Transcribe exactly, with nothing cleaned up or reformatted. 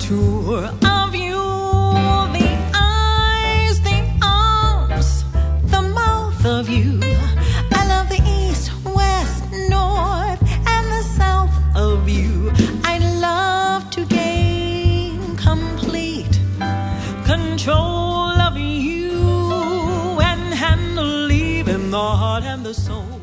contour of you, the eyes, the arms, the mouth of you. I love the east, west, north, and the south of you. I love to gain complete control of you and handle even the heart and the soul.